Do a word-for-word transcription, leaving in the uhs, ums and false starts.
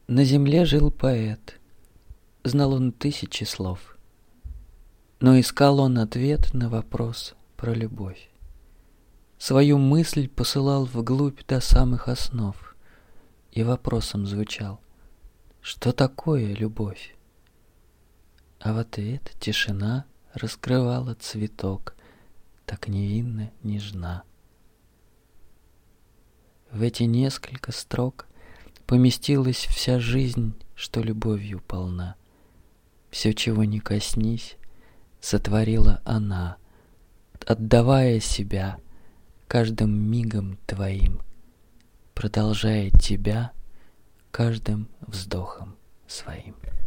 На земле жил поэт, знал он тысячи слов, но искал он ответ на вопрос про любовь. Свою мысль посылал вглубь до самых основ, и вопросом звучал: что такое любовь? А в ответ тишина раскрывала цветок, так невинно нежна. В эти несколько строк поместилась вся жизнь, что любовью полна. Все, чего не коснись, сотворила она, отдавая себя каждым мигом твоим, продолжая тебя каждым вздохом своим.